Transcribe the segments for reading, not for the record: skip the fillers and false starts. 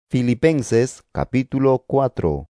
Filipenses capítulo 4.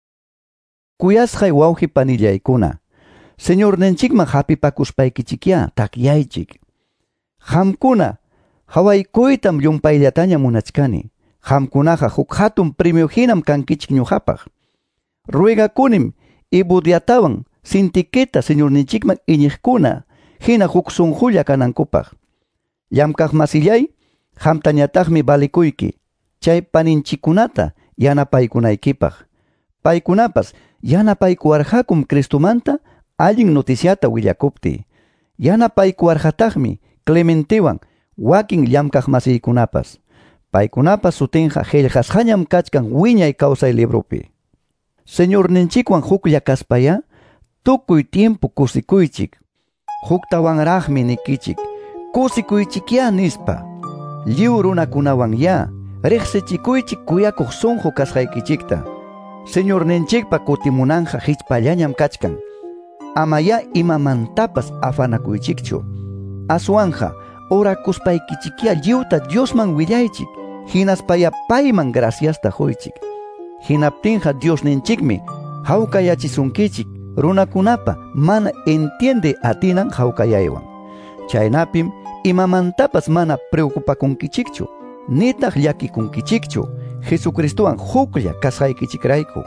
Kuyasqay wawqi panillaykuna, Señor nenchikman hapipakuspaykichikya takyaychik. Hamkuna hawaykuytam llumpayllataña munachkani. Hamkunaqa huk hatun premio hinam kankichik ñuqapaq. Ruegakunim ibudiatawan sintiqueta Señor nenchikman iñiqkuna hina huk sunqulla kanankupaq. Llamkaq masillay, hamtañataqmi balikuyki. Chay paninchikunata yanapaykunaykipaq. Paykunapas yanapaykuwarqakum Cristumanta allin noticiata willakupti. Yanapaykuwarqataqmi Clementewan wakin llamkaq masiykunapas. Paykunapas sutinqa qillqasqañam kachkan wiñay kawsay librupi. Señor ninchikwan huklla kaspaya, tukuy tiempo kusikuychik. Huktawanraqmi nikichik, kusikuychikya nispa. Lliw runakunawan ya, riqsichikuychik kuyakuq sunqu kasqaykichikta. Señor ninchikpa kutimunanja hichpallañam kachkan. Amaya imamantapas afanakuychikchu. Aswanja orakuspaykichikya lliwta Diosman willaychik. Hinaspaya payman graciasta huychik. Hinaptinja Dios ninchikmi hawkayachisunkichik runakunapa mana entiende atinan hawkayaywan. Chaynapim imamantapas mana preocupakunkichikchu. Nitaq llakikunkichikchu Jesucristuwan huklla kasqaykichikrayku.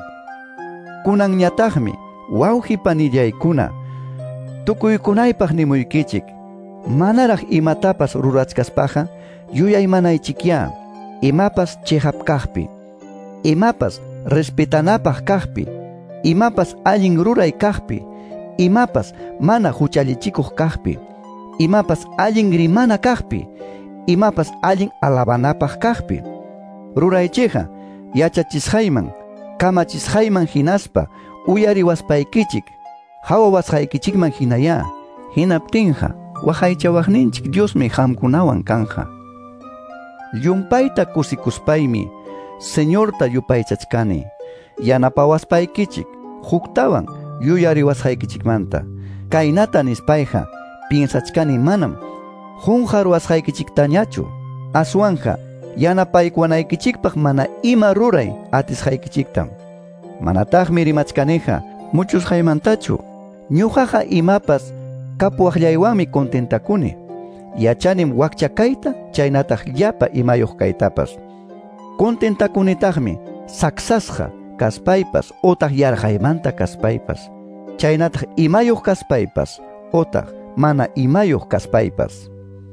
Kunanñataqmi wawqi panillaykuna tukuykunaypaq nimuykichik. Manaraq imatapas rurachkaspaqa yuyaymanaychikya, imapas chihapkaqpi, imapas respetanapaq kaqpi, imapas allin ruray kaqpi, imapas mana huchallichikuq kaqpi, imapas allin rimana kaqpi, imapas allin alabanapaq kaqpi. Ruraychiqa yachachisqayman, kamachisqayman hinaspa uyariwaspaykichik, hawawasqaykichikman hinaya. Hinaptinqa waqaychawaqninchik Diosmi hamkunawan kanja. Llumpayta kusikuspaymi Señorta yupaychachkani. Yanapawaspaykicik huktawan yuyariwasqaykichikmanta. Kaynata nispayqa piensachkani manam hunqarwasqaykichiktañachu. Aswanja yanapaykuwanaykichikpaq mana ima ruray atisqaykichiktam. Manataqmi rimachkaniqa muchusqaymantachu. Ñuqaqa imapas kapuwaqllaywanmi contentakuni. Yachanim wakchakayta chaynataq llapa imayuq kaytapas. Contentakunitaqmi saksasqa kaspaypas otaq yarqaymanta kaspaypas. Chaynataq imayuq kaspaypas otaq mana imayuq kaspaypas.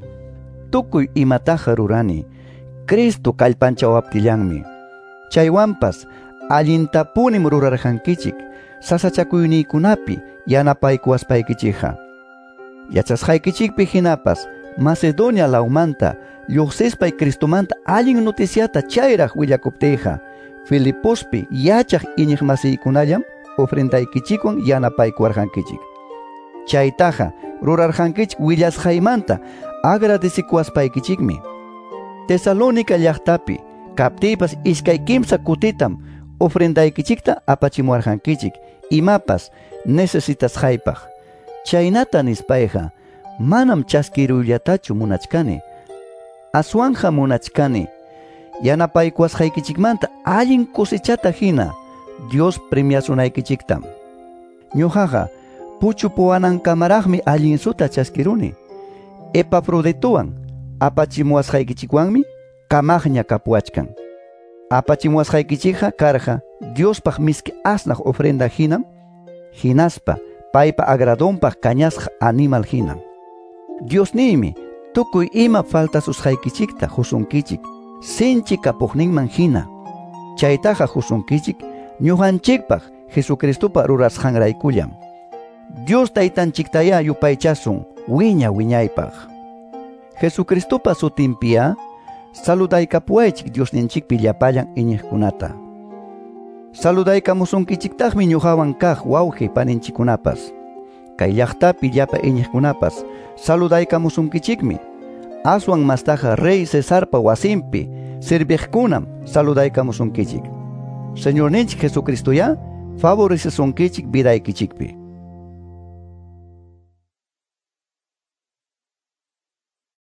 Tukuy imataqa rurani Cristo kallpanchawaptillanmi. Chaywanpas allintapunim rurarqankichik sasachakuyniykunapi yanapaykuwaspaykichikqa. Yachasqaykichikpi hinapas Macedonia laumanta lluqsispay Cristumanta allin noticiata chayraq willakuptiyqa Filipospi yachaq iñiq masiykunallam ofrendaykichikwan yanapaykuwarqankichik. Chaytaqa rurarqankichik willasqaymanta agradecikuwaspaykichikmi. Tesalónica llaqtapi kaptiypas iskay kimsa kutitam ofrendaykichikta apachimuwarqankichik imapas necesitasqaypaq. Chaynata nispayqa manam chaskiruyllatachu munachkani. Aswanja munachkani yanapaykuwasqaykichikmanta allin kusechata hina Dios premiasunaykichiktam. Ñuqaqa puchupuwanankamaraqmi allin suta chaskiruni. Epafrodituwan apachimuwasqaykichikwanmi kamaqña kapuachkan. Apachimuwasqaykichikqa karqa Diospaq miski asnaq ofrenda hinam, hinaspa paypa agradonpaq kañasqa animal hinam. Diosniymi tukuy ima faltasusqaykichikta husunkichik sinchi kapuqninman hina. Chaytaqa husunkichik ñuqanchikpaq Jesucristupa rurasqanraykullam. Dios taytanchiktaya yupaychasun wiña wiñaypaq. Jesucristupa sutinpiya saludaykapuaychik Diosninchikpi llapallan iñiqkunata. Saludaykamusunkichiktaqmi ñuqawan kaq wawqi paninchikunapas. Kay llaqtapi llapa iñiqkunapas saludaykamusunkichikmi. Aswan mastaqa Rey Cesarpa wasinpi sirviqkunam saludaykamusunkichik. Señorninchik Jesucristoya favorecesunkichik vidaykichikpi.